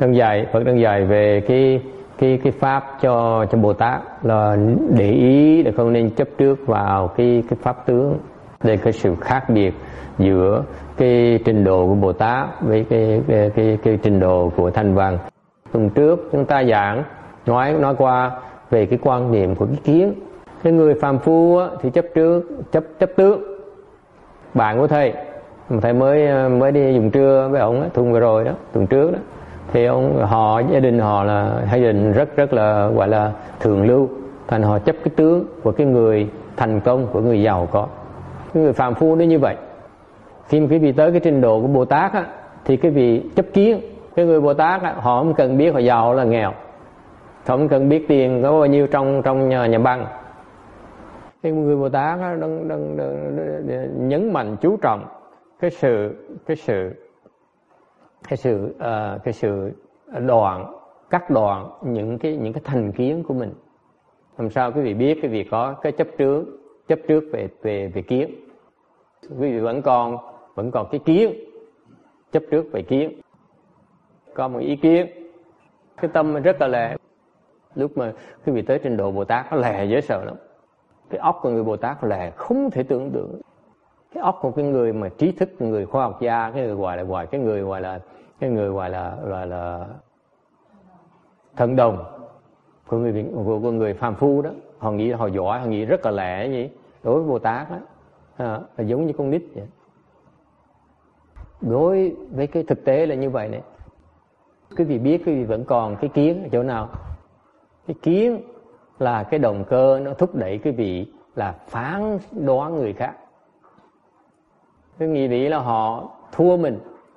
Phật đang dạy về cái pháp cho Bồ Tát là để ý để không nên chấp trước vào cái pháp tướng, để cái sự khác biệt giữa cái trình độ của Bồ Tát với cái trình độ của Thanh Văn. Tuần trước chúng ta nói qua về cái quan niệm của cái kiến. Cái người phàm phu thì chấp tướng. Bạn của thầy mới đi dùng trưa với ông tuần vừa rồi đó, tuần trước đó, thì gia đình họ là gia đình rất là gọi là thượng lưu, thành họ chấp cái tướng của cái người thành công, của người giàu có. Cái người phàm phu nó như vậy. Khi mà quý vị tới cái trình độ của Bồ Tát thì quý vị chấp kiến. Cái người Bồ Tát họ không cần biết họ giàu là nghèo, họ không cần biết tiền có bao nhiêu trong nhà băng. Cái người Bồ Tát đang nhấn mạnh chú trọng cái sự cắt đoạn những cái thành kiến của mình. Làm sao quý vị biết quý vị có cái chấp trước về kiến. Quý vị vẫn còn cái kiến, chấp trước về kiến, có một ý kiến, cái tâm rất là lẹ. Lúc mà quý vị tới trình độ Bồ Tát nó lẹ dễ sợ lắm. Cái óc của người Bồ Tát lẹ không thể tưởng tượng. Cái óc của cái người mà trí thức, người khoa học gia, cái người gọi là thần đồng của người phàm phu đó, họ nghĩ họ giỏi, họ nghĩ rất là lẹ gì. Đối với Bồ Tát đó, là giống như con nít vậy. Đối với cái thực tế là như vậy này. Quý vị biết quý vị vẫn còn cái kiến ở chỗ nào? Cái kiến là cái động cơ nó thúc đẩy quý vị là phán đoán người khác. Cái nghĩ nghĩ là họ thua mình.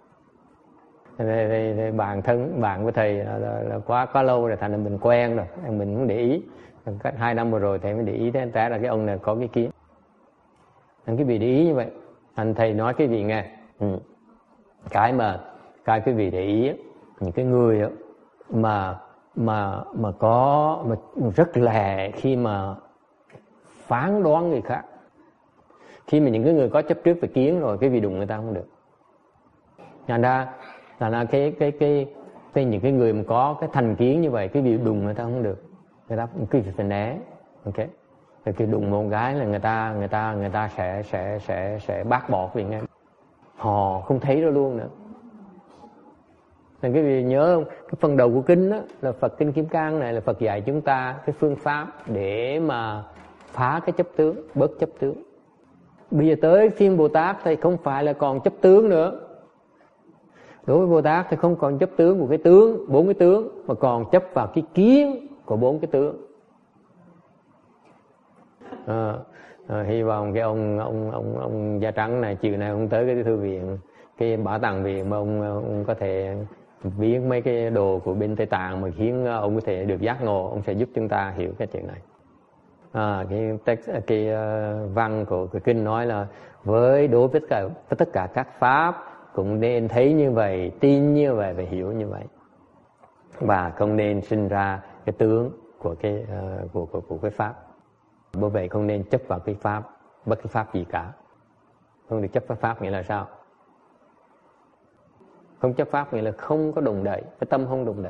Bạn của thầy là quá lâu rồi, thành ra mình quen rồi, mình cũng để ý. Cách 2 năm vừa rồi thầy mới để ý đến là cái ông này có cái kiến. Cái vị để ý như vậy. Thành thầy nói cái vị nghe. Cái quý vị để ý, những cái người mà rất lẹ khi mà phán đoán người khác. Khi mà những cái người có chấp trước về kiến rồi, cái vị đụng người ta không được. Thành ra những cái người mà có cái thành kiến như vậy, cái vị đụng người ta không được. Người ta cái vị phải né. Ok. Rồi khi đụng một cái là người ta sẽ bác bỏ cái vị ngay. Họ không thấy đó luôn nữa. Nên cái vị nhớ không? Cái phần đầu của kinh đó là Phật Kinh Kim Cang này là Phật dạy chúng ta cái phương pháp để mà phá cái chấp tướng, bớt chấp tướng. Bây giờ tới phiên Bồ Tát thì không phải là còn chấp tướng nữa. Đối với Bồ Tát thì không còn chấp tướng của cái tướng, 4 cái tướng, mà còn chấp vào cái kiến của 4 cái tướng. Hy vọng cái ông da trắng này chiều nay ông tới cái thư viện, cái bảo tàng viện mà ông có thể viết mấy cái đồ của bên Tây Tạng mà khiến ông có thể được giác ngộ, ông sẽ giúp chúng ta hiểu cái chuyện này. Cái văn của cái kinh nói là đối với tất cả các pháp cũng nên thấy như vậy, tin như vậy và hiểu như vậy, và không nên sinh ra cái tướng của cái pháp. Bởi vậy không nên chấp vào cái pháp, bất cứ pháp gì cả. Không được chấp vào pháp nghĩa là sao? Không chấp pháp nghĩa là không có đụng đậy, cái tâm không đụng đậy.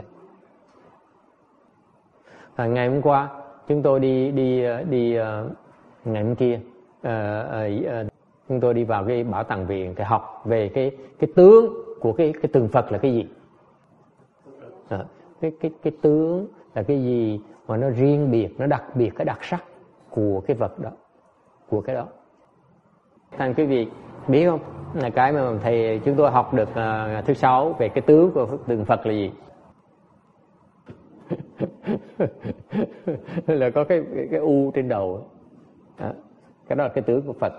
Ngày hôm qua chúng tôi đi ngày hôm kia chúng tôi đi vào cái bảo tàng viện để học về cái tướng của cái tượng Phật là cái gì. Cái tướng là cái gì mà nó riêng biệt, nó đặc biệt, cái đặc sắc của cái vật đó, của cái đó. Thành quý vị biết không, là cái mà thầy chúng tôi học được thứ 6 về cái tướng của tượng Phật là gì? Là có cái u trên đầu. Cái đó là cái tướng của Phật.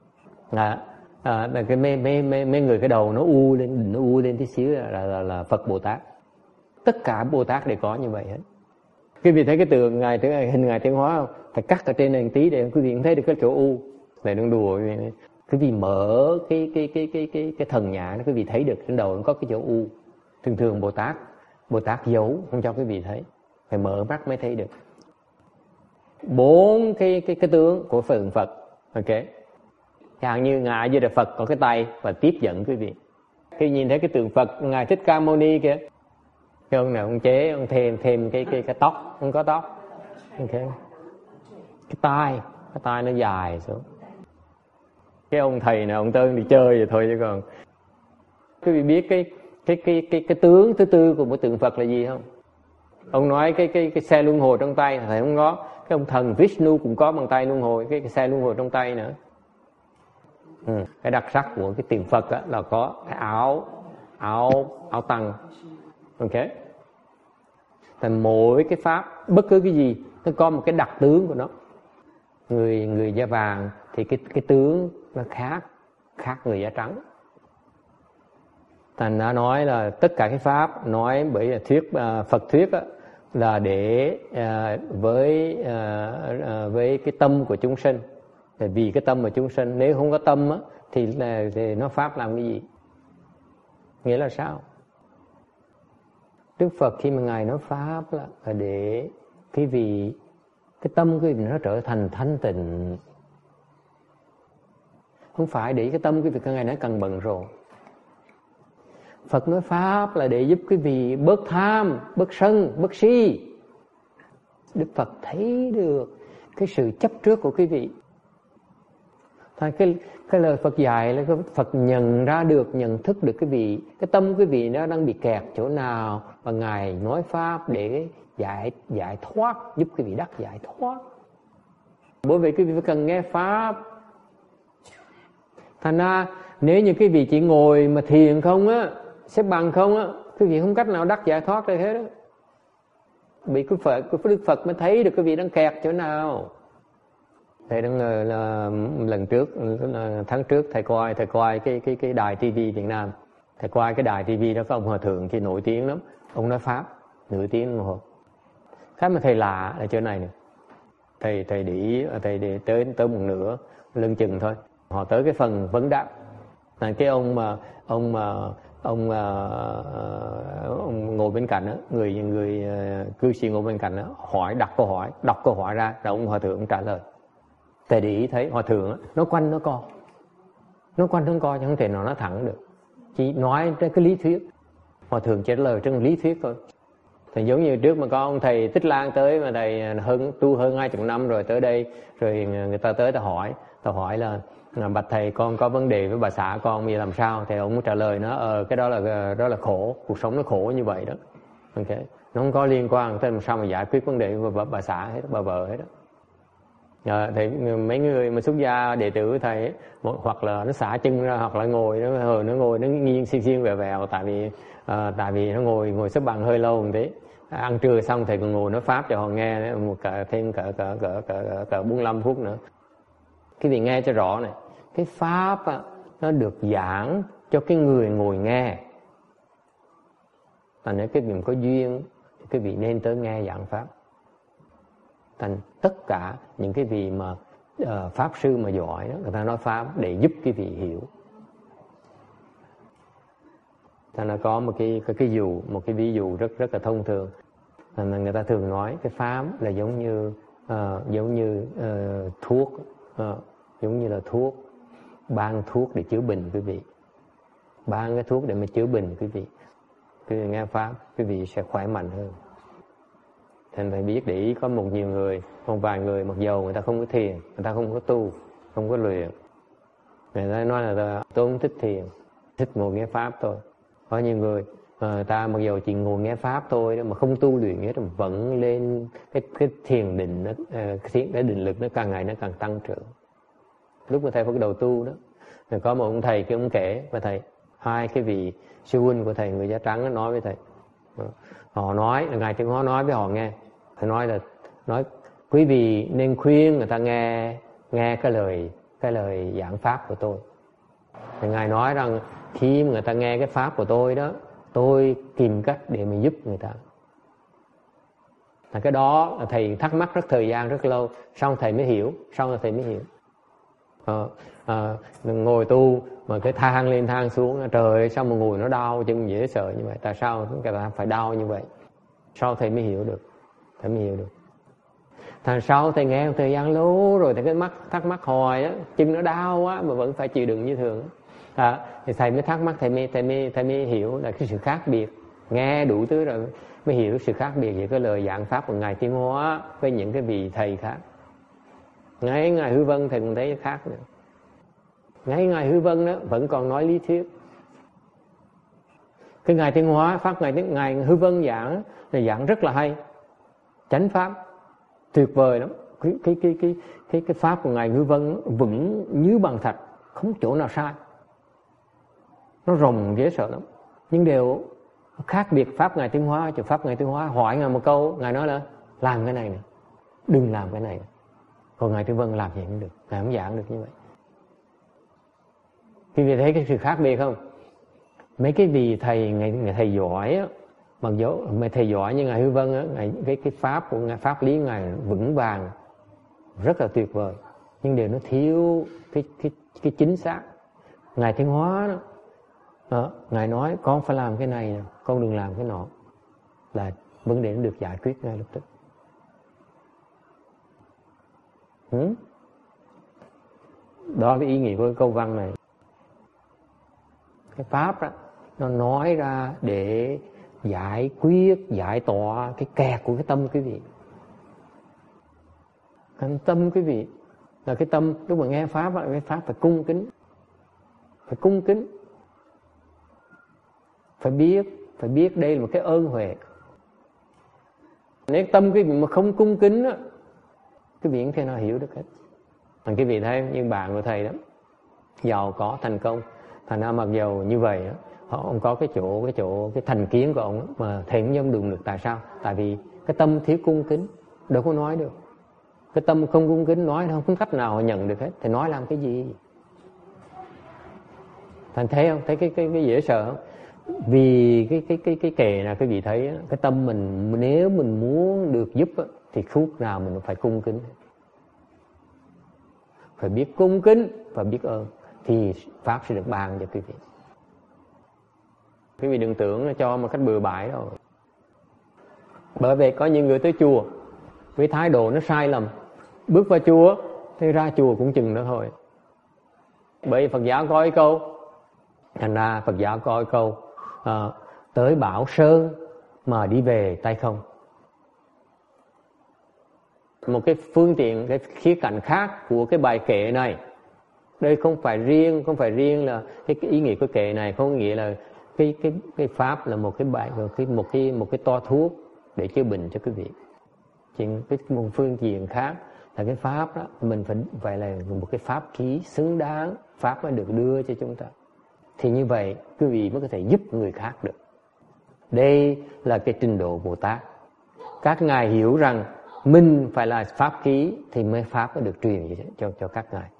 Cái mấy người cái đầu nó u lên tí xíu là Phật Bồ Tát. Tất cả Bồ Tát đều có như vậy hết. Quý vị thấy cái tượng hình Ngài Tiến Hóa không? Phải cắt ở trên này một tí để quý vị cũng thấy được cái chỗ u. Này đừng đùa. Quý vị mở cái thần nhãn, quý vị thấy được trên đầu nó có cái chỗ u. Thường Bồ Tát giấu không cho quý vị thấy, phải mở mắt mới thấy được. 4 cái tướng của Phật. Ok. Chẳng như Ngài A Di Đà Phật có cái tay và tiếp dẫn quý vị. Khi nhìn thấy cái tượng Phật Ngài Thích Ca Mâu Ni kìa, Cái ông này ông chế, ông thêm cái tóc, không có tóc. Okay. Cái tai nó dài xuống. Cái ông thầy này ông Tân đi chơi vậy thôi chứ còn quý vị biết cái tướng thứ tư của một tượng Phật là gì không? Ông nói cái xe luân hồi trong tay thầy không có. Cái ông thần Vishnu cũng có bằng tay luân hồi, cái xe luân hồi trong tay nữa. Cái đặc sắc của cái tượng Phật á, là có cái áo tăng. Ok. Thành mỗi cái pháp, bất cứ cái gì nó có một cái đặc tướng của nó. Người da vàng thì cái tướng nó khác người da trắng. Thành đã nói là tất cả cái pháp nói bởi là Phật thuyết á, là để với cái tâm của chúng sinh. Vì cái tâm của chúng sinh, nếu không có tâm á, thì nó pháp làm cái gì? Nghĩa là sao? Đức Phật khi mà Ngài nói pháp là để cái tâm quý vị nó trở thành thanh tịnh. Không phải để cái tâm quý vị Ngài nói cần bận rộn. Phật nói pháp là để giúp quý vị bớt tham, bớt sân, bớt si. Đức Phật thấy được cái sự chấp trước của quý vị. Thôi cái lời Phật dạy là Phật nhận ra được, nhận thức được cái tâm quý vị nó đang bị kẹt chỗ nào, và Ngài nói pháp để giải thoát, giúp quý vị đắc giải thoát. Bởi vì quý vị phải cần nghe pháp. Thành ra nếu như quý vị chỉ ngồi mà thiền không á, xếp bằng không á, quý vị không cách nào đắc giải thoát được hết đó. Bị Đức Phật mới thấy được quý vị đang kẹt chỗ nào. Thầy đang là lần trước, tháng trước thầy coi cái đài TV Việt Nam. Thầy coi cái đài TV đó có ông hòa thượng kia nổi tiếng lắm. Ông nói pháp nửa tiếng đồng hồ. Cái mà thầy lạ là chỗ này nè. Thầy để tới một nửa lưng chừng thôi. Họ tới cái phần vấn đáp. Là cái ông ngồi bên cạnh đó, người cư sĩ ngồi bên cạnh đó, đọc câu hỏi ra, rồi ông hòa thượng trả lời. Thầy để ý thấy hòa thượng nó quanh nó co chứ không thể nào nó thẳng được, chỉ nói trên cái lý thuyết. Hòa thượng trả lời trên lý thuyết thôi. Thì giống như trước mà có ông thầy Tích Lan tới, mà thầy tu hơn 20 năm rồi tới đây, rồi người ta tới ta hỏi là bạch thầy, con có vấn đề với bà xã con bây giờ làm sao? Thì ông trả lời nó cái đó là khổ, cuộc sống nó khổ như vậy đó. Ok, nó không có liên quan tới làm sao mà giải quyết vấn đề với bà xã hết, bà vợ hết đó. Thì mấy người mà xuất gia đệ tử thầy hoặc là nó xả chân ra, hoặc là ngồi nó nghiêng xiên vẹo, tại vì nó ngồi xếp bằng hơi lâu một tí. Ăn trưa xong thầy còn ngồi nói pháp cho họ nghe thêm cỡ 45 phút nữa. Cái gì nghe cho rõ này, cái pháp nó được giảng cho cái người ngồi nghe. Thành ra cái vị có duyên, cái vị nên tới nghe giảng pháp. Thành tất cả những cái vị mà pháp sư mà giỏi đó, người ta nói pháp để giúp cái vị hiểu. Thành ra có một cái ví dụ rất là thông thường. Thành ra người ta thường nói cái pháp là giống như thuốc, giống như là thuốc, ban thuốc để chữa bệnh quý vị, ban cái thuốc để mà chữa bệnh quý vị nghe pháp, quý vị sẽ khỏe mạnh hơn. Thành phải biết để ý, có một vài người mặc dầu người ta không có thiền, người ta không có tu, không có luyện, người ta nói là tôi không thích thiền, thích ngồi nghe pháp thôi. Có nhiều người ta mặc dầu chỉ ngồi nghe pháp thôi đó, mà không tu luyện hết, vẫn lên cái thiền định nó, cái định lực nó càng ngày nó càng tăng trưởng. Lúc mà thầy bắt đầu tu đó, thì có một ông thầy kia ông kể và thầy, hai cái vị sư huynh của thầy người da trắng nói với thầy, họ nói là ngài tiếng họ nói với họ nghe, thầy nói quý vị nên khuyên người ta nghe cái lời giảng pháp của tôi. Thì ngài nói rằng khi mà người ta nghe cái pháp của tôi đó, tôi tìm cách để mà giúp người ta. Là cái đó là thầy thắc mắc thời gian rất lâu, sau thầy mới hiểu. Ngồi tu mà cái thang lên thang xuống, trời ơi, sao mà ngồi nó đau chân dễ sợ như vậy, tại sao người ta phải đau như vậy? Sau thầy mới hiểu được. Thằng sau thầy nghe một thời gian lâu rồi, thì cái thắc mắc hoài á, chân nó đau quá mà vẫn phải chịu đựng như thường. Thì thầy mới thắc mắc, thầy mới hiểu là cái sự khác biệt nghe đủ thứ rồi mới hiểu sự khác biệt giữa cái lời giảng pháp của ngài Tiến Hóa với những cái vị thầy khác. Ngay ngài Hư Vân thầy cũng thấy khác nữa. Ngay ngài Hư Vân đó vẫn còn nói lý thuyết. Cái ngài Tiến Hóa pháp ngài Hư Vân giảng là giảng rất là hay, chánh pháp tuyệt vời lắm. Cái pháp của ngài Hư Vân vững như bằng thạch, không chỗ nào sai, nó rộng dễ sợ lắm. Nhưng đều khác biệt pháp ngài Tiến Hóa. Chứ pháp ngài Tiến Hóa hỏi ngài một câu, ngài nói là làm cái này nè, đừng làm cái này nè. Còn ngài Hư Vân làm gì cũng được, ngài không giảng được như vậy. Quý vị thấy cái sự khác biệt không? Mấy cái vị thầy ngài thầy giỏi á, mặc dù mấy thầy giỏi như ngài Hư Vân á, cái pháp của ngài, pháp lý ngài vững vàng, rất là tuyệt vời, nhưng điều nó thiếu cái chính xác. Ngài Tiến Hóa đó, ngài nói con phải làm cái này nè, con đừng làm cái nọ, là vấn đề nó được giải quyết ngay lập tức. Đó là ý nghĩa của cái câu văn này. Cái pháp đó, nó nói ra để giải quyết, giải tỏa cái kẹt của cái tâm quý vị. Cái tâm quý vị là cái tâm lúc mà nghe pháp đó, cái pháp phải cung kính, phải cung kính, phải biết đây là một cái ơn huệ. Nếu tâm quý vị mà không cung kính đó, quý vị không thể nào hiểu được hết. Thành quý vị thấy như bạn của thầy đó, giàu có thành công, thành ra mặc dầu như vậy đó, ông có cái thành kiến của ông mà thầy cũng không dùng được. Tại sao? Tại vì cái tâm thiếu cung kính, đâu có nói được. Cái tâm không cung kính nói không có cách nào họ nhận được hết. Thì nói làm cái gì? Thành thấy không? Thấy cái dễ sợ không? Vì cái kệ là quý vị thấy cái tâm mình nếu mình muốn được giúp thì phút nào mình phải cung kính, phải biết cung kính và biết ơn thì pháp sẽ được ban cho quý vị. Quý vị đừng tưởng cho một cách bừa bãi đâu. Bởi vì có những người tới chùa với thái độ nó sai lầm, bước vào chùa thì ra chùa cũng chừng đó thôi. Bởi Phật giáo có cái câu, thành ra Phật giáo có cái câu tới Bảo Sơn mà đi về tay không. Một cái phương tiện, cái khía cạnh khác của cái bài kệ này, đây không phải riêng là cái ý nghĩa của kệ này, không nghĩa là cái pháp là một cái bài, một cái toa thuốc để chữa bệnh cho quý vị. Chuyện cái một phương diện khác là cái pháp đó mình phải là một cái pháp khí xứng đáng, pháp mới được đưa cho chúng ta. Thì như vậy quý vị mới có thể giúp người khác được. Đây là cái trình độ Bồ Tát. Các ngài hiểu rằng mình phải là pháp khí thì mới pháp mới được truyền cho các ngài.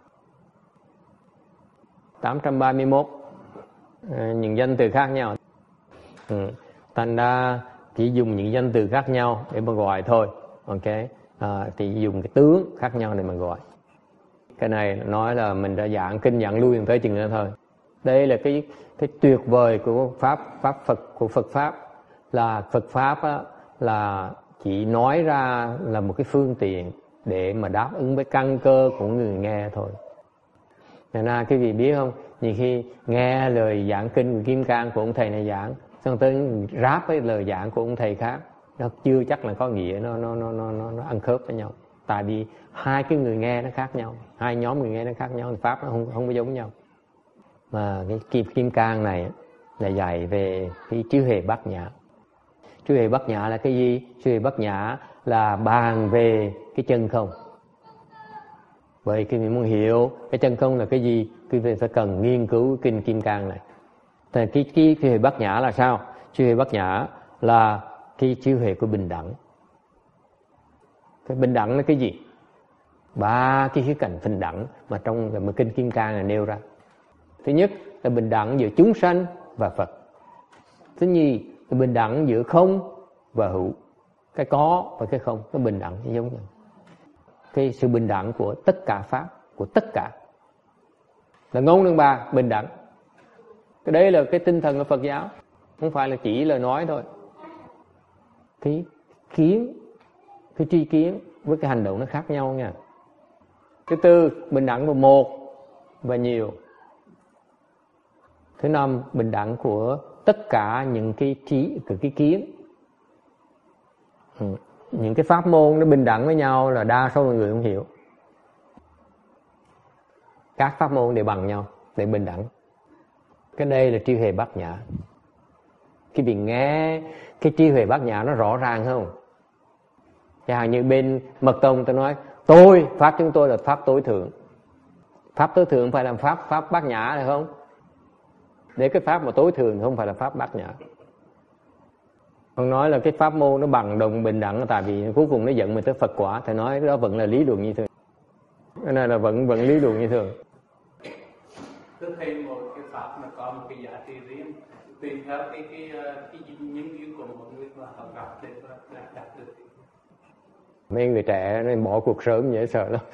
831 những danh từ khác nhau. Thành ra chỉ dùng những danh từ khác nhau để mà gọi thôi. Ok, thì dùng cái tướng khác nhau để mà gọi. Cái này nói là mình đã giảng kinh giảng lui tới chừng đó thôi. Đây là cái tuyệt vời của pháp Phật, của Phật pháp, là Phật pháp á, là chỉ nói ra là một cái phương tiện để mà đáp ứng với căn cơ của người nghe thôi. Nên là quý vị biết không, nhiều khi nghe lời giảng kinh của Kim Cang của ông thầy này giảng, xong tới ráp với lời giảng của ông thầy khác, nó chưa chắc là có nghĩa nó ăn khớp với nhau. Tại vì hai cái người nghe nó khác nhau, hai nhóm người nghe nó khác nhau, pháp nó không có giống nhau. Mà cái Kim Cang này là dạy về cái chư hề bát nhã. Chư hề bát nhã là cái gì? Chư hề bát nhã là bàn về cái chân không. Vậy khi mình muốn hiểu cái chân không là cái gì, quý vị phải cần nghiên cứu kinh Kim Cang này. Thì cái chư hề bát nhã là sao? Chư hề bát nhã là cái chư hề của bình đẳng. Cái bình đẳng là cái gì? Ba cái khía cạnh bình đẳng mà trong mà kinh Kim Cang này nêu ra. Thứ nhất là bình đẳng giữa chúng sanh và Phật. Thứ nhì là bình đẳng giữa không và hữu. Cái có và cái không, cái bình đẳng giống nhau. Cái sự bình đẳng của tất cả pháp, của tất cả là ngôn nương ba bình đẳng. Cái đấy là cái tinh thần của Phật giáo, không phải là chỉ lời nói thôi. Cái kiến, cái tri kiến với cái hành động nó khác nhau nha. Thứ tư, bình đẳng của một và nhiều. Thứ năm, bình đẳng của tất cả những cái kiến, những cái pháp môn nó bình đẳng với nhau là đa số mọi người không hiểu. Các pháp môn đều bằng nhau, để bình đẳng. Cái đây là trí huệ bát nhã. Khi mình nghe cái trí huệ bát nhã nó rõ ràng không? Chẳng hạn như bên Mật Tông tôi nói, pháp chúng tôi là pháp tối thượng. Pháp tối thượng phải làm pháp bát nhã được không? Để cái pháp mà tối thượng không phải là pháp bát nhã. Ông nói là cái pháp môn nó bằng đồng bình đẳng, tại vì cuối cùng nó dẫn mình tới Phật quả. Thầy nói đó vẫn là lý luận như thường. Cái này là vẫn lý luận như thường. Tôi thấy một cái pháp nó có một cái giá trị riêng, tùy theo cái nhân duyên của một người mà họ gặp để đạt được. Mấy người trẻ nên bỏ cuộc sớm dễ sợ lắm.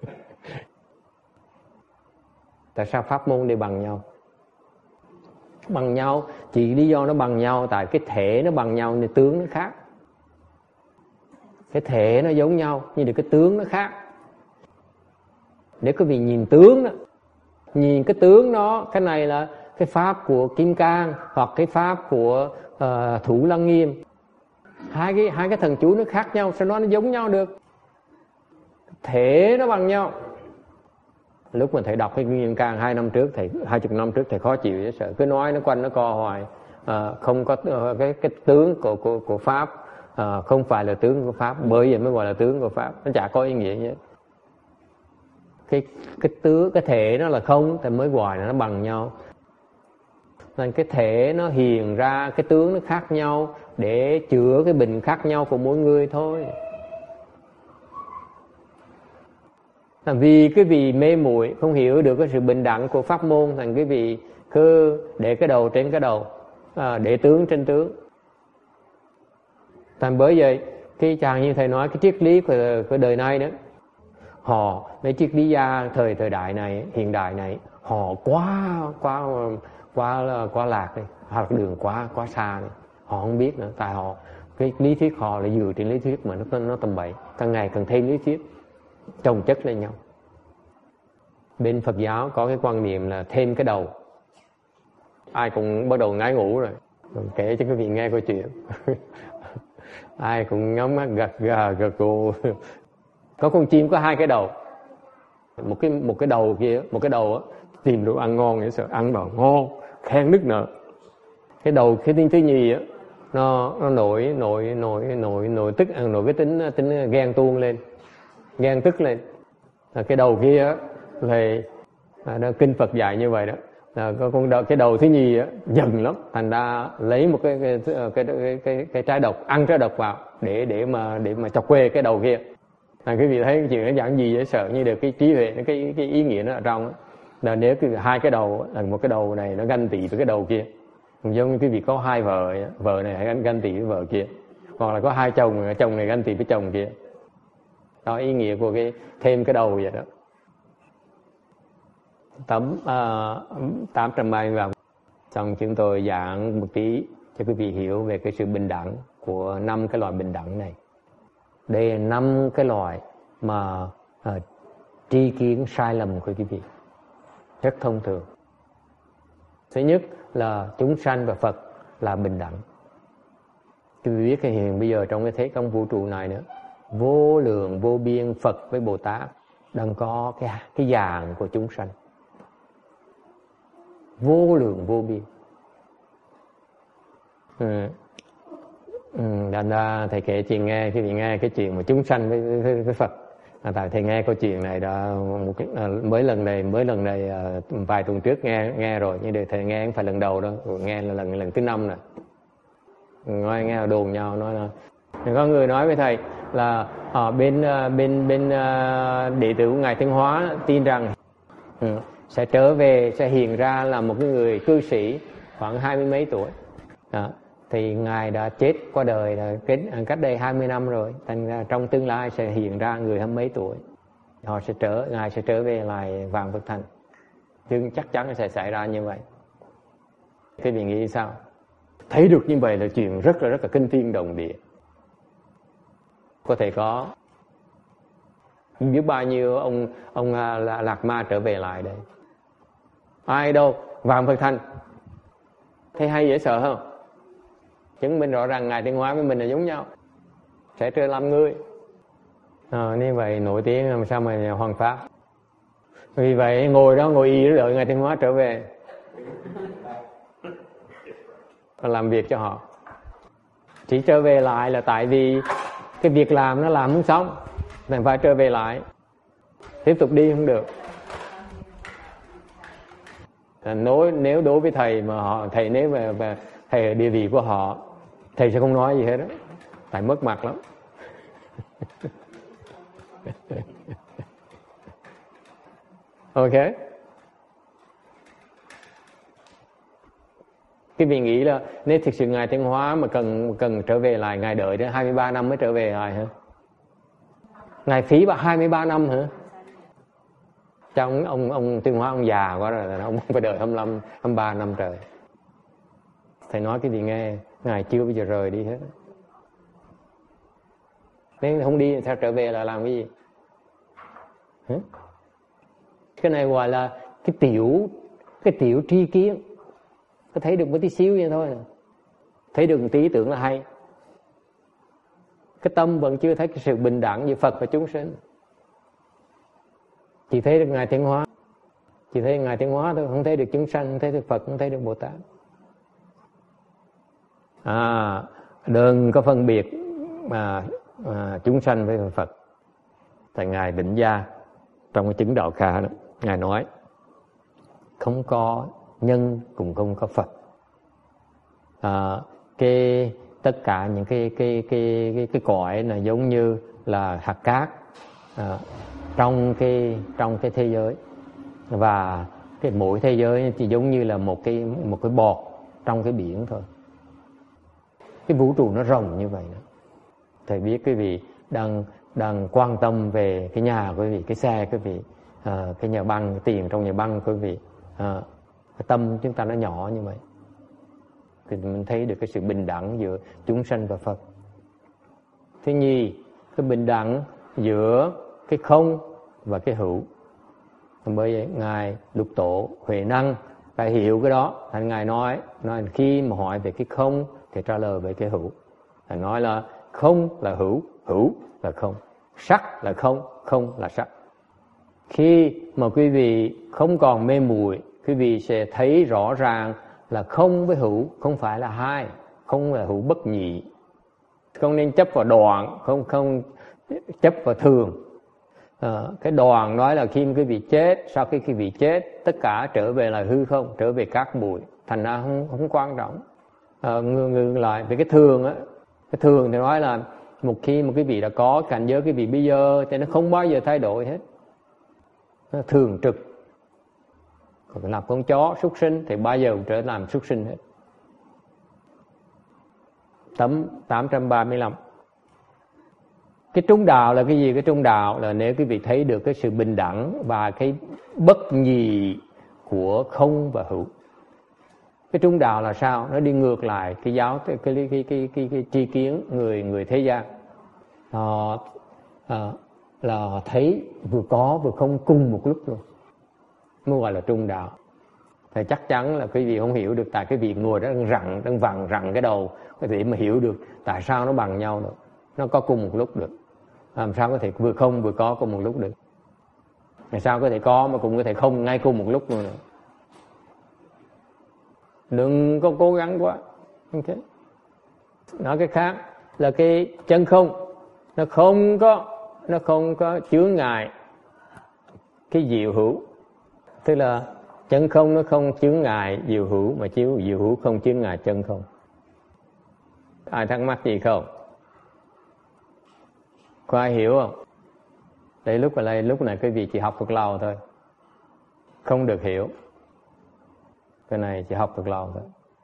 Tại sao pháp môn đều bằng nhau? Bằng nhau, chỉ lý do nó bằng nhau tại cái thể nó bằng nhau nên tướng nó khác. Cái thể nó giống nhau nhưng cái tướng nó khác. Nếu quý vị nhìn tướng đó, nhìn cái tướng đó, cái này là cái pháp của Kim Cang hoặc cái pháp của Thủ Lăng Nghiêm. Hai cái thần chú nó khác nhau, sao nó giống nhau được? Thể nó bằng nhau. Lúc mà thầy đọc cái Kim Cang 20 năm trước thầy khó chịu dễ sợ, cứ nói nó quanh nó co hoài, không có cái tướng của pháp, không phải là tướng của pháp, bởi vậy mới gọi là tướng của pháp, nó chả có ý nghĩa gì. Cái thể nó là không, thì mới gọi là nó bằng nhau. Nên cái thể nó hiện ra cái tướng nó khác nhau để chữa cái bệnh khác nhau của mỗi người thôi. Vì cái vị mê muội không hiểu được cái sự bình đẳng của pháp môn, thành cái vị cứ để cái đầu trên cái đầu, để tướng trên tướng. Thành bởi vậy cái chàng như thầy nói, cái triết lý của đời nay đó, họ mấy triết lý gia thời đại này, hiện đại này, họ quá lạc đi, hoặc đường quá xa đi. Họ không biết nữa, tại họ cái lý thuyết họ là dựa trên lý thuyết mà nó tầm bậy, càng ngày càng thêm lý thuyết chồng chất lên nhau. Bên Phật giáo có cái quan niệm là thêm cái đầu. Ai cũng bắt đầu ngái ngủ rồi, kể cho quý vị nghe câu chuyện. Ai cũng nhắm mắt gật gù. Có con chim có hai cái đầu. Một cái đầu kia, một cái đầu á, tìm đồ ăn ngon vậy sợ, ăn vào ngon, khen nức nở. Cái đầu cái thứ nhì á, nó nổi tức, nổi cái tính ghen tuông lên, ghen tức lên. Cái đầu kia á thì kinh Phật dạy như vậy đó, cái đầu thứ nhì á giận lắm, thành ra lấy một cái trái độc, ăn trái độc vào để mà chọc quê cái đầu kia. Quý vị thấy cái chuyện nó giản gì dễ sợ, như được cái trí huệ, cái ý nghĩa nó ở trong đó. Là nếu hai cái đầu, một cái đầu này nó ganh tị với cái đầu kia, giống như quý vị có hai vợ này hãy ganh tị với vợ kia, hoặc là có hai chồng này ganh tị với chồng kia. Đó ý nghĩa của thêm cái đầu vậy đó. Tấm 830 vào. Xong chúng tôi giảng một tí cho quý vị hiểu về cái sự bình đẳng của 5 cái loại bình đẳng này. Đây là 5 cái loại mà tri kiến sai lầm của quý vị, rất thông thường. Thứ nhất là chúng sanh và Phật là bình đẳng. Quý vị biết cái hiện bây giờ trong cái thế công vũ trụ này nữa, vô lượng vô biên Phật với Bồ Tát đang có cái dạng của chúng sanh, vô lượng vô biên. Thành ra thầy kể chuyện nghe, khi nghe cái chuyện mà chúng sanh với Phật. Tại thầy nghe câu chuyện này đã mới lần này vài tuần trước nghe rồi, nhưng thầy nghe không phải lần đầu đâu, nghe là lần thứ 5 rồi. Nghe đồn nhau nói là có người nói với thầy là ở bên đệ tử của ngài Thanh Hóa tin rằng sẽ trở về, sẽ hiện ra là một cái người cư sĩ khoảng 20 mấy tuổi. Đó. Thì ngài đã chết qua đời là cách đây 20 năm rồi, thành ra trong tương lai sẽ hiện ra người 20 mấy tuổi. Ngài sẽ trở về lại Vạn Vật Thành. Nhưng chắc chắn sẽ xảy ra như vậy. Quý vị nghĩ sao? Thấy được như vậy là chuyện rất là kinh thiên động địa. Có thể có biết bao nhiêu ông Lạc Ma trở về lại đây. Ai đâu? Vạn Vật Thành. Thấy hay dễ sợ không? Chứng minh rõ ràng Ngài Tiến Hóa với mình là giống nhau, sẽ trở làm người. Như vậy nổi tiếng làm sao mà hoàn pháp. Vì vậy ngồi đó, ngồi y đợi Ngài Tiến Hóa trở về và làm việc cho họ. Chỉ trở về lại là tại vì cái việc làm nó làm không xong, nên phải trở về lại, tiếp tục đi không được. Nếu đối với thầy mà thầy nếu mà thầy ở địa vị của họ, thầy sẽ không nói gì hết đó, tại mất mặt lắm. Ok. Cái vị nghĩ là nếu thực sự Ngài Tiến Hóa mà cần trở về lại, Ngài đợi đến 23 năm mới trở về lại hả? Ngài phí vào 23 năm hả? Trong ông Tiến Hóa ông già quá rồi, ông phải đợi 25, 23 năm trời. Thầy nói cái gì nghe, Ngài chưa bao giờ rời đi hết. Nếu không đi sao trở về là làm cái gì? Hả? Cái này gọi là cái tiểu tri kiến. Có thấy được một tí xíu vậy thôi, thấy được một tí tưởng là hay. Cái tâm vẫn chưa thấy cái sự bình đẳng giữa Phật và chúng sinh. Chỉ thấy được Ngài Tiến Hóa, chỉ thấy Ngài Tiến Hóa thôi, không thấy được chúng sanh, không thấy được Phật, không thấy được Bồ Tát. Đừng có phân biệt mà chúng sanh với Phật. Tại Ngài Định Gia trong cái chứng Đạo Kha đó, Ngài nói không có nhân cũng không có Phật. Tất cả những cái cõi là giống như là hạt cát trong cái thế giới, và cái mỗi thế giới chỉ giống như là một cái bọt trong cái biển thôi. Cái vũ trụ nó rộng như vậy đó. Thầy biết quý vị đang quan tâm về cái nhà của quý vị, cái xe quý vị, cái nhà băng, cái tiền trong nhà băng của quý vị. Cái tâm chúng ta nó nhỏ như vậy thì mình thấy được cái sự bình đẳng giữa chúng sanh và Phật. Thứ nhì, cái bình đẳng giữa cái không và cái hữu. Bởi vậy Ngài Lục Tổ Huệ Năng phải hiểu cái đó. Thành Ngài nói khi mà hỏi về cái không thì trả lời về cái hữu. Ngài nói là không là hữu, hữu là không, sắc là không, không là sắc. Khi mà quý vị không còn mê muội, quý vị sẽ thấy rõ ràng là không với hữu không phải là hai, không là hữu bất nhị. Không nên chấp vào đoạn, không chấp vào thường. Cái đoạn nói là khi quý vị chết, sau khi quý vị chết, tất cả trở về là hư không, trở về cát bụi, thành ra không quan trọng. Ngược lại về cái thường á, cái thường thì nói là một khi mà quý vị đã có cảnh giới quý vị bây giờ thì nó không bao giờ thay đổi hết, nó thường trực. Còn làm con chó súc sinh thì bao giờ cũng trở làm súc sinh hết. Tấm 835. Cái trung đạo là cái gì? Cái trung đạo là nếu quý vị thấy được cái sự bình đẳng và cái bất nhị của không và hữu. Cái trung đạo là sao? Nó đi ngược lại cái giáo cái tri kiến người thế gian. Là thấy vừa có vừa không cùng một lúc luôn, mới gọi là trung đạo. Thì chắc chắn là quý vị không hiểu được, tại cái vị ngồi đó đang vặn rặn cái đầu có thể mà hiểu được tại sao nó bằng nhau được, nó có cùng một lúc được. Làm sao có thể vừa không vừa có cùng một lúc được? Làm sao có thể có mà cũng có thể không ngay cùng một lúc luôn nữa? Đừng có cố gắng quá. Okay. Nói cái khác là cái chân không, nó không có chướng ngại cái diệu hữu. Tức là chân không nó không chướng ngại diệu hữu, mà diệu hữu không chướng ngại chân không. Ai thắc mắc gì không? Có ai hiểu không? Để lúc này quý vị chỉ học thuộc lòng thôi, không được hiểu. Cái này chỉ học thuộc lòng thôi.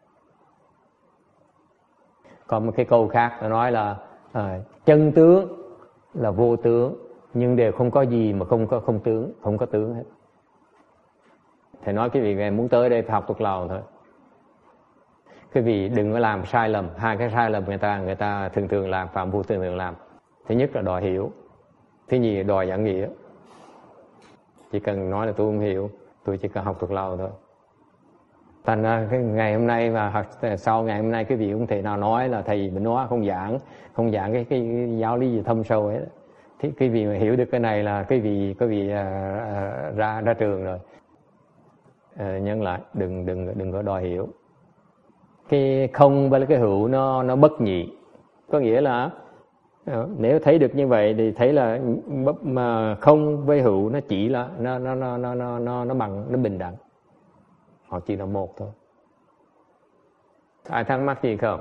Còn một cái câu khác nó nói là chân tướng là vô tướng, nhưng đều không có gì mà không tướng, không có tướng hết. Thầy nói cái vị này muốn tới đây học thuộc lòng thôi. Cái vị đừng có làm sai lầm. Hai cái sai lầm người ta thường làm, Phạm Phu thường làm. Thứ nhất là đòi hiểu, thứ nhì là đòi giảng nghĩa. Chỉ cần nói là tôi không hiểu, tôi chỉ cần học thuộc lòng thôi. Thành ra cái ngày hôm nay và hoặc sau ngày hôm nay cái vị không thể nào nói là thầy Bỉnh Hóa không giảng cái giáo lý gì thâm sâu ấy. Thì cái vị mà hiểu được cái này là cái vị ra trường rồi. Nhân lại đừng có đòi hiểu. Cái không với cái hữu nó bất nhị, có nghĩa là nếu thấy được như vậy thì thấy là mà không với hữu nó chỉ là nó bằng, nó bình đẳng, họ chỉ là một thôi. Ai thắc mắc gì không?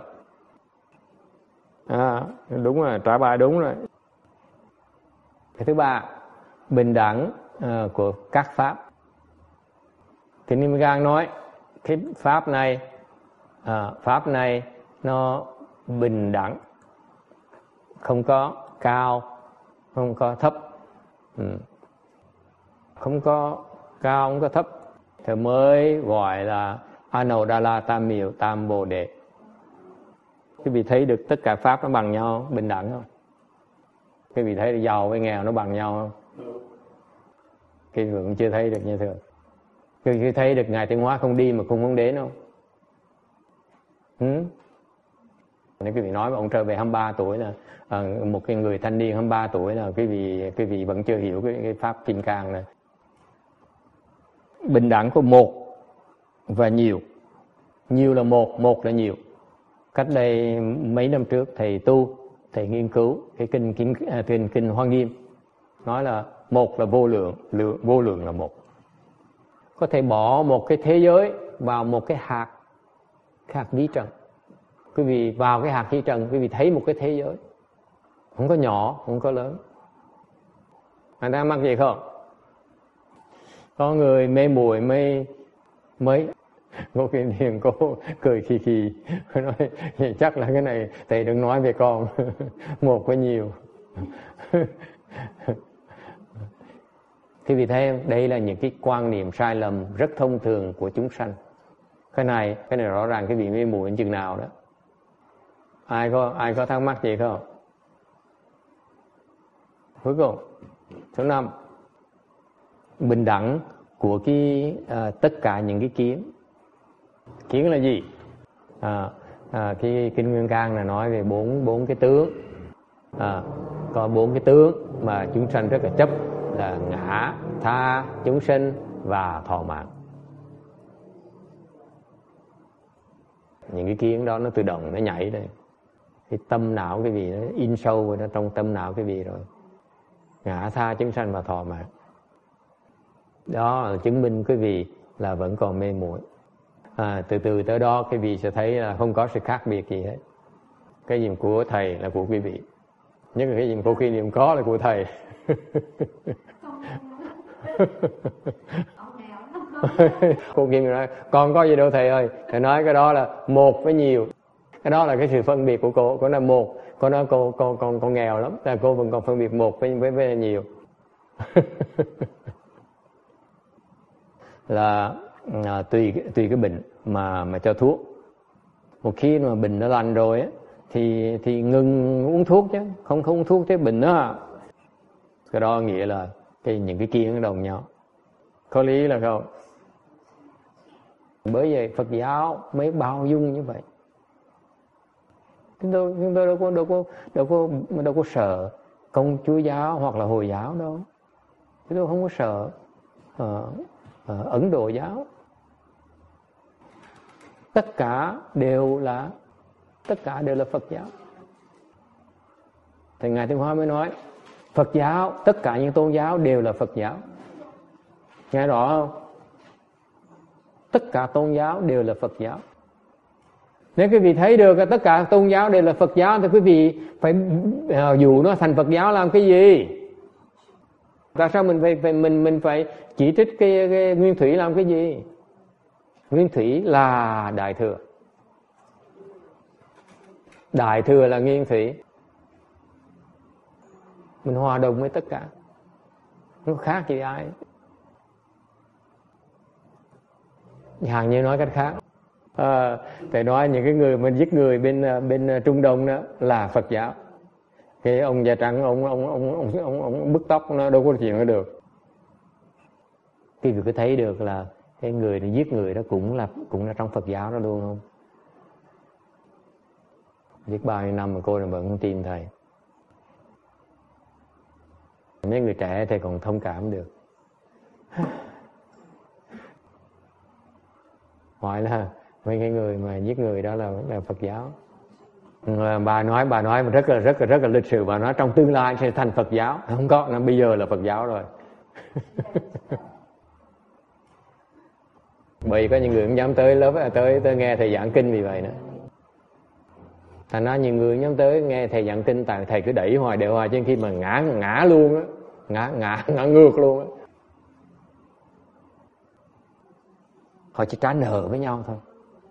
Đúng rồi, trả bài đúng rồi. Cái thứ ba, bình đẳng của các pháp. Thì Niêm Gang nói cái pháp này nó bình đẳng, không có cao, không có thấp, không có cao, không có thấp, thì mới gọi là Anodala Tam Miệu Tam Bồ Đề. Quý vị thấy được tất cả pháp nó bằng nhau, bình đẳng không? Quý vị thấy giàu với nghèo nó bằng nhau không? Quý vị cũng chưa thấy được như thường. Quý vị thấy được Ngài Tiến Hóa không đi mà không đến không? Nếu quý vị nói mà ông trở về 23 tuổi là một cái người thanh niên 23 tuổi là quý vị vẫn chưa hiểu cái pháp Kim Cang này. Bình đẳng của một và nhiều. Nhiều là một là nhiều. Cách đây mấy năm trước thầy nghiên cứu cái kinh Hoa Nghiêm nói là một là vô lượng, vô lượng là một. Có thể bỏ một cái thế giới vào một cái hạt vi trần. Quý vị vào cái hạt vi trần, quý vị thấy một cái thế giới, không có nhỏ, không có lớn. Anh đang mắc gì không? Có người mê muội mới Cô Kim Thiền cô cười khì nói chắc là cái này thầy đừng nói về con. Một với nhiều. Thì vì thế đây là những cái quan niệm sai lầm rất thông thường của chúng sanh. Cái này rõ ràng cái vị mê muội đến chừng nào đó. Ai có thắc mắc gì không? Cuối cùng số 5, bình đẳng của tất cả những cái kiến. Kiến là gì? Cái kinh Nguyên Cang là nói về bốn cái tướng. Có 4 cái tướng mà chúng sanh rất là chấp, là ngã, tha, chúng sinh và thọ mạng. Những cái kiến đó nó tự động nó nhảy đây. Cái tâm não cái vị nó in sâu vào trong tâm não cái vị rồi. Ngã, tha, chúng sanh và thọ mạng. Đó là chứng minh quý vị là vẫn còn mê muội. Từ từ tới đó quý vị sẽ thấy là không có sự khác biệt gì hết. Cái gì của thầy là của quý vị, nhất là cái gì cô Kim Niệm có là của thầy. Cô Kim nói con có gì đâu thầy ơi. Thầy nói cái đó là một với nhiều. Cái đó là cái sự phân biệt của cô là một. Cô nói con nghèo lắm, là cô vẫn còn phân biệt một với nhiều. Là tùy cái bệnh mà cho thuốc. Một khi mà bệnh nó lành rồi á thì ngừng uống thuốc chứ, không uống thuốc chứ bệnh đó. Cái đó nghĩa là những cái kiến nó đồng nhau. Có lý là không? Bởi vậy Phật giáo mới bao dung như vậy. Chúng tôi đâu có sợ Công Chúa giáo hoặc là Hồi giáo đâu. Chúng tôi không có sợ Ấn Độ giáo. Tất cả đều là Phật giáo. Thì Ngài Tiến Hóa mới nói Phật giáo, tất cả những tôn giáo đều là Phật giáo. Nghe rõ không? Tất cả tôn giáo đều là Phật giáo. Nếu quý vị thấy được tất cả tôn giáo đều là Phật giáo thì quý vị phải dụ nó thành Phật giáo làm cái gì? Tại sao mình phải chỉ trích cái Nguyên Thủy làm cái gì? Nguyên Thủy là Đại Thừa. Đại Thừa là Nguyên Thủy. Mình hòa đồng với tất cả. Nó khác gì ai? Hàng như nói cách khác. Thầy nói những cái người mình giết người bên Trung Đông đó là Phật giáo. Cái ông da trắng ông bứt tóc nó đâu có chuyện nó được. Quý vị cứ thấy được là Cái người này giết người đó cũng là trong Phật giáo đó luôn không? Biết bao nhiêu năm mà cô này vẫn không tin thầy. Mấy người trẻ thầy còn thông cảm được. Hỏi là mấy cái người mà giết người đó là Phật giáo. Bà nói mà rất là lịch sự. Bà nói trong tương lai sẽ thành Phật giáo. Không có, nó bây giờ là Phật giáo rồi. Bởi vì có những người không dám tới lớp, tới nghe thầy giảng kinh vì vậy nữa. Thành ra nhiều người dám tới nghe thầy giảng kinh, tại thầy cứ đẩy hoài trên khi mà ngã luôn á, ngã ngược luôn á. Họ chỉ trả nợ với nhau thôi.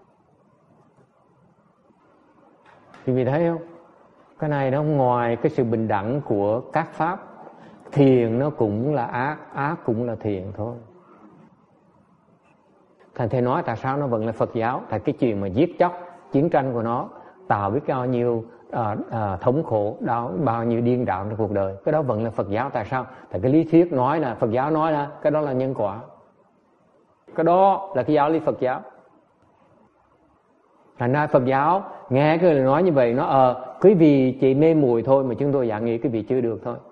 Vì thấy không? Cái này nó ngoài cái sự bình đẳng của các pháp, thiền nó cũng là ác, ác cũng là thiền thôi. Thành thầy nói tại sao nó vẫn là Phật giáo? Tại cái chuyện mà giết chóc, chiến tranh của nó tạo biết bao nhiêu thống khổ, bao nhiêu điên đạo trong cuộc đời. Cái đó vẫn là Phật giáo. Tại sao? Tại cái lý thuyết nói là Phật giáo nói là cái đó là nhân quả. Cái đó là cái giáo lý Phật giáo. Thành ra Phật giáo nghe cái lời nói như vậy, nó quý vị chỉ mê muội thôi, mà chúng tôi dạng nghĩ quý vị chưa được thôi.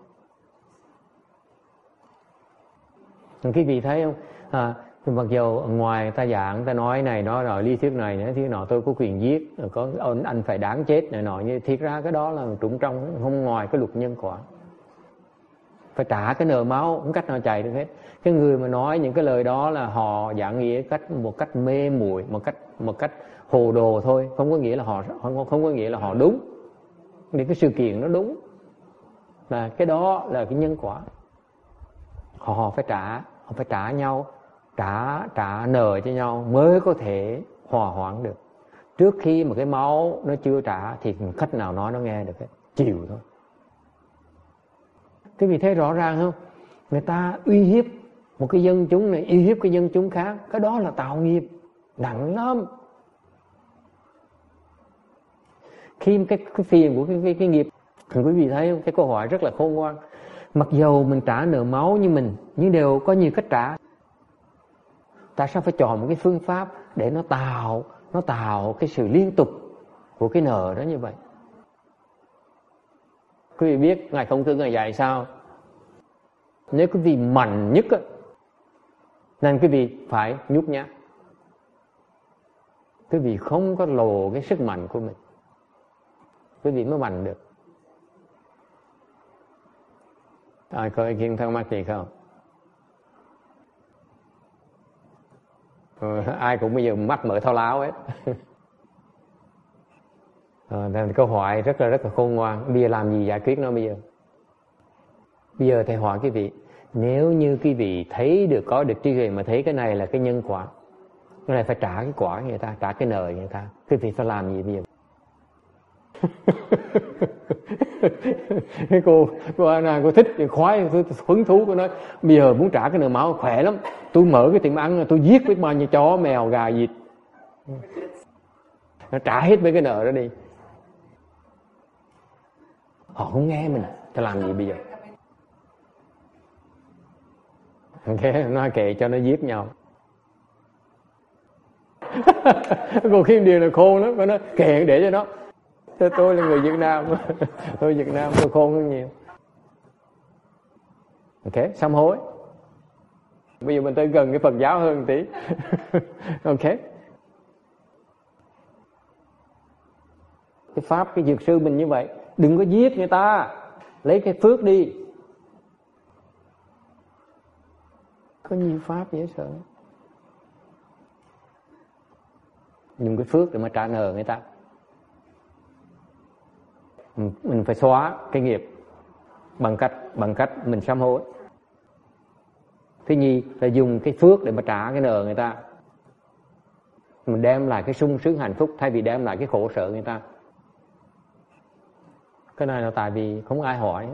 Quý vị thấy không? Mặc dù ngoài ta giảng, ta nói này nói rồi, lý thuyết này nói thứ nọ, tôi có quyền giết, có anh phải đáng chết này nọ, như thiệt ra cái đó là trụng trong, không ngoài cái luật nhân quả. Phải trả cái nợ máu, không cách nào chạy được hết. Cái người mà nói những cái lời đó là họ giảng nghĩa một cách mê muội, một cách hồ đồ thôi, không có nghĩa là họ đúng. Thì cái sự kiện nó đúng, là cái đó là cái nhân quả. Họ phải trả nhau, trả nợ cho nhau mới có thể hòa hoãn được. Trước khi mà cái máu nó chưa trả thì khách nào nói nó nghe được hết, chịu thôi. Cái vị thấy rõ ràng không? Người ta uy hiếp một cái dân chúng này, uy hiếp cái dân chúng khác, cái đó là tạo nghiệp nặng lắm. Khi cái phiền của cái nghiệp, quý vị thấy không? Cái câu hỏi rất là khôn ngoan. Mặc dù mình trả nợ máu như mình, nhưng đều có nhiều cách trả. Tại sao phải chọn một cái phương pháp để nó tạo cái sự liên tục của cái nợ đó như vậy? Quý vị biết Ngài Không Thương Ngài dạy sao? Nếu quý vị mạnh nhất nên quý vị phải nhút nhát. Quý vị không có lộ cái sức mạnh của mình, quý vị mới mạnh được. Ai có ý kiến thắc mắc gì không? Ai cũng bây giờ mắt mở thao láo hết. Câu hỏi rất là khôn ngoan. Bây giờ làm gì giải quyết nó bây giờ? Bây giờ thầy hỏi quý vị, nếu như quý vị có được trí huệ mà thấy cái này là cái nhân quả, cái này phải trả cái quả người ta, trả cái nợ người ta, quý vị phải làm gì bây giờ? Cái cô Anna, cô thích khoái, hứng thú, cô nói bây giờ muốn trả cái nợ máu khỏe lắm, tôi mở cái tiệm ăn, tôi giết biết bao nhiêu chó mèo gà vịt, nó trả hết mấy cái nợ đó đi. Họ không nghe mình, ta làm gì bây giờ? Nói kệ cho nó giết nhau. Cô Kim Điền là khôn lắm, cô nói kệ để cho nó. Tôi là người Việt Nam, tôi Việt Nam, tôi khôn hơn nhiều. Ok, sám hối. Bây giờ mình tới gần cái Phật giáo hơn tí. Ok. Cái pháp, cái dược sư mình như vậy, đừng có giết người ta, lấy cái phước đi. Có nhiều pháp dễ sợ. Dùng cái phước để mà trả nợ người ta. Mình phải xóa cái nghiệp bằng cách mình sám hối. Thứ nhì là dùng cái phước để mà trả cái nợ người ta. Mình đem lại cái sung sướng hạnh phúc thay vì đem lại cái khổ sở người ta. Cái này là tại vì không ai hỏi.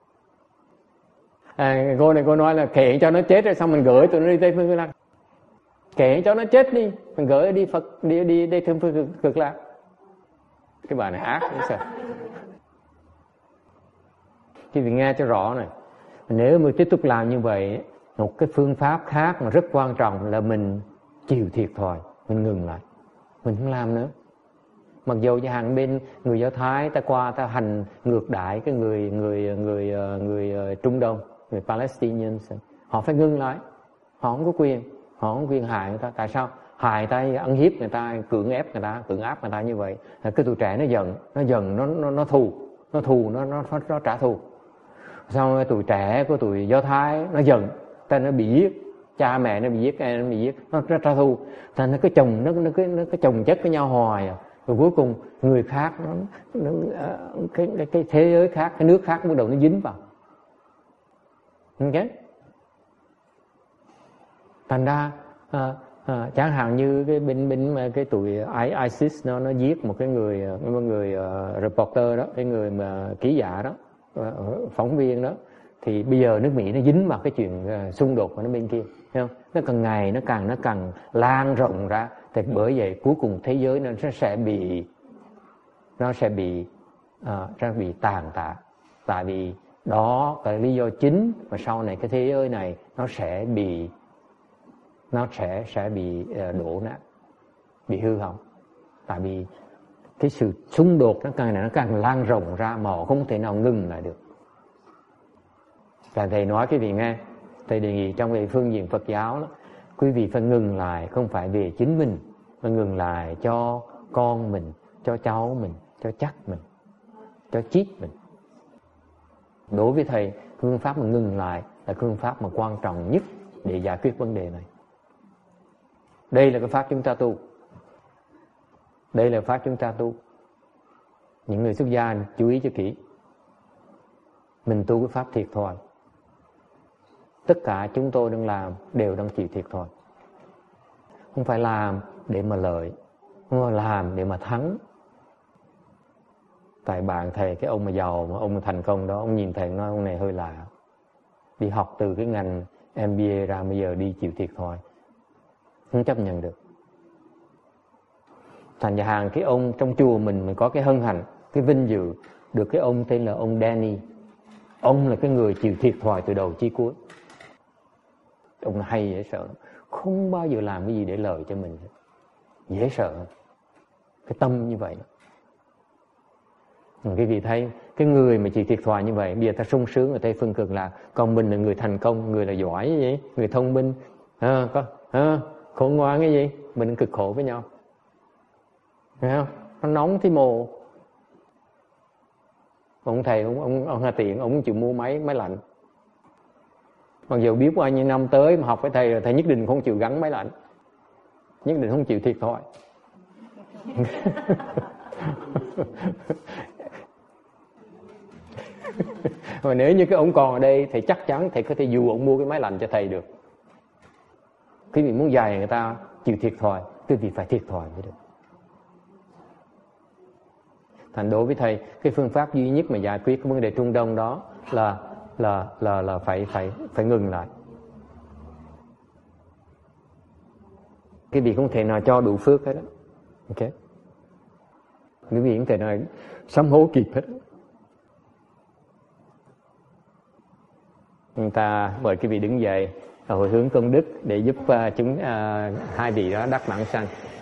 Cô này cô nói là kệ cho nó chết rồi xong mình gửi tụi nó đi Tây Phương Cực Lạc. Kệ cho nó chết đi, mình gửi đi Phật, đi Tây Phương Cực Lạc. Cái bà này ác như sao? Thì nghe cho rõ này, nếu mà tiếp tục làm như vậy Một cái phương pháp khác mà rất quan trọng là mình chịu thiệt thòi, mình ngừng lại, mình không làm nữa. Mặc dù chẳng hạn bên người Do Thái ta qua ta hành ngược đãi cái người Trung Đông, người Palestinians, họ phải ngừng lại, họ không có quyền hại người ta. Tại sao? Hại người ta, ăn hiếp người ta, cưỡng áp người ta như vậy. Cái tụi trẻ nó giận, nó thù, nó trả thù. Xong tụi trẻ của tụi Do Thái nó giận, ta nó bị giết, cha mẹ nó bị giết, em nó bị giết, nó trả thù. Thành nó cứ chồng chất với nhau hoài. Rồi cuối cùng người khác cái thế giới khác, cái nước khác bắt đầu nó dính vào. Okay? Thành ra chẳng hạn như cái bên cái tụi ISIS nó giết một cái người reporter đó, cái người mà ký giả đó, phóng viên đó, thì bây giờ nước Mỹ nó dính vào cái chuyện xung đột của nó bên kia, thấy không? Nó càng ngày nó càng lan rộng ra, thì bởi vậy cuối cùng thế giới nó sẽ bị tàn tạ. Tại vì đó là lý do chính mà sau này cái thế giới này nó sẽ bị đổ nát, bị hư hỏng. Tại vì cái sự xung đột nó càng lan rộng ra mà họ không thể nào ngừng lại được. Và thầy nói quý vị nghe, thầy đề nghị trong cái phương diện Phật giáo đó, quý vị phải ngừng lại, không phải về chính mình, mà ngừng lại cho con mình, cho cháu mình, cho chắc mình, cho chít mình. Đối với thầy, phương pháp mà ngừng lại là phương pháp mà quan trọng nhất để giải quyết vấn đề này. Đây là cái pháp chúng ta tu. Đây là pháp chúng ta tu. Những người xuất gia chú ý cho kỹ. Mình tu cái pháp thiệt thòi. Tất cả chúng tôi đang làm đều đang chịu thiệt thòi. Không phải làm để mà lợi, không phải làm để mà thắng. Tại bạn thầy, cái ông mà giàu, mà ông thành công đó, ông nhìn thầy nói ông này hơi lạ. Đi học từ cái ngành MBA ra bây giờ đi chịu thiệt thòi. Không chấp nhận được. Thành ra hàng cái ông trong chùa mình có cái hân hạnh, cái vinh dự được cái ông tên là ông Danny. Ông là cái người chịu thiệt thòi từ đầu chí cuối. Ông hay dễ sợ, không bao giờ làm cái gì để lợi cho mình, dễ sợ. Cái tâm như vậy. Cái vị thấy cái người mà chịu thiệt thòi như vậy, bây giờ ta sung sướng ở Tây Phương Cực Lạc, còn mình là người thành công, người là giỏi như vậy, người thông minh, khổ ngoan cái gì, mình cực khổ với nhau, thấy không? Nó nóng thì mồ. Ông thầy, ông Hà Tiện, ông chịu mua máy lạnh. Mặc dù biết bao nhiêu năm tới mà học với thầy, thầy nhất định không chịu gắn máy lạnh, nhất định không chịu thiệt thòi. Mà nếu như cái ông còn ở đây thì chắc chắn thầy có thể dù ông mua cái máy lạnh cho thầy được. Quý vị muốn dạy người ta chịu thiệt thòi, quý vị phải thiệt thòi mới được. Thành đối với thầy, cái phương pháp duy nhất mà giải quyết cái vấn đề Trung Đông đó là phải ngừng lại. Cái vị không thể nào cho đủ phước hết đó. Ok. Cái vị không thể nào sám hối kịp hết. Chúng ta mời cái vị đứng dậy hồi hướng công đức để giúp hai vị đó đắc mãn sanh.